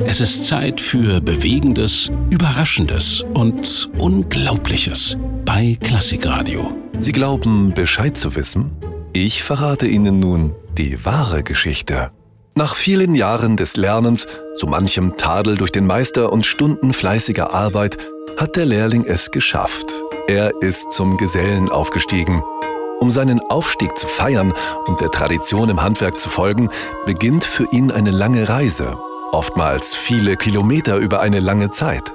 Es ist Zeit für Bewegendes, Überraschendes und Unglaubliches bei Klassikradio. Sie glauben, Bescheid zu wissen? Ich verrate Ihnen nun die wahre Geschichte. Nach vielen Jahren des Lernens, so manchem Tadel durch den Meister und Stunden fleißiger Arbeit, hat der Lehrling es geschafft. Er ist zum Gesellen aufgestiegen. Um seinen Aufstieg zu feiern und der Tradition im Handwerk zu folgen, beginnt für ihn eine lange Reise, oftmals viele Kilometer über eine lange Zeit.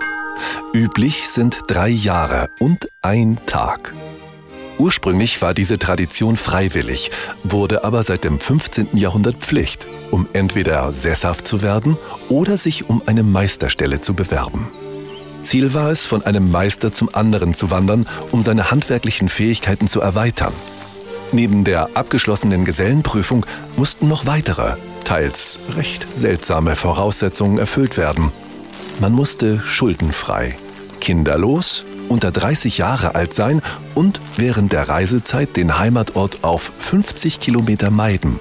Üblich sind 3 Jahre und 1 Tag. Ursprünglich war diese Tradition freiwillig, wurde aber seit dem 15. Jahrhundert Pflicht, um entweder sesshaft zu werden oder sich um eine Meisterstelle zu bewerben. Ziel war es, von einem Meister zum anderen zu wandern, um seine handwerklichen Fähigkeiten zu erweitern. Neben der abgeschlossenen Gesellenprüfung mussten noch weitere, teils recht seltsame Voraussetzungen erfüllt werden. Man musste schuldenfrei, kinderlos, unter 30 Jahre alt sein und während der Reisezeit den Heimatort auf 50 Kilometer meiden.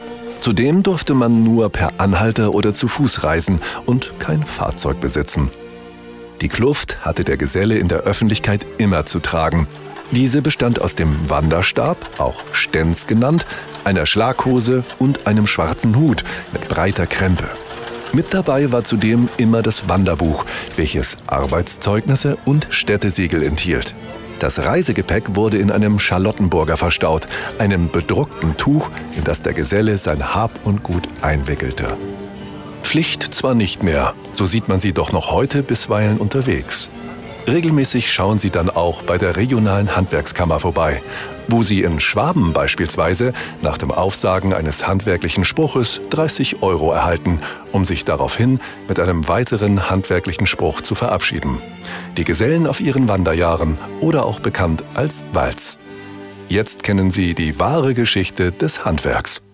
Zudem durfte man nur per Anhalter oder zu Fuß reisen und kein Fahrzeug besitzen. Die Kluft hatte der Geselle in der Öffentlichkeit immer zu tragen. Diese bestand aus dem Wanderstab, auch Stenz genannt, einer Schlaghose und einem schwarzen Hut mit breiter Krempe. Mit dabei war zudem immer das Wanderbuch, welches Arbeitszeugnisse und Städtesiegel enthielt. Das Reisegepäck wurde in einem Charlottenburger verstaut, einem bedruckten Tuch, in das der Geselle sein Hab und Gut einwickelte. Pflicht zwar nicht mehr, so sieht man sie doch noch heute bisweilen unterwegs. Regelmäßig schauen sie dann auch bei der regionalen Handwerkskammer vorbei, wo sie in Schwaben beispielsweise nach dem Aufsagen eines handwerklichen Spruches 30 € erhalten, um sich daraufhin mit einem weiteren handwerklichen Spruch zu verabschieden. Die Gesellen auf ihren Wanderjahren oder auch bekannt als Walz. Jetzt kennen Sie die wahre Geschichte des Handwerks.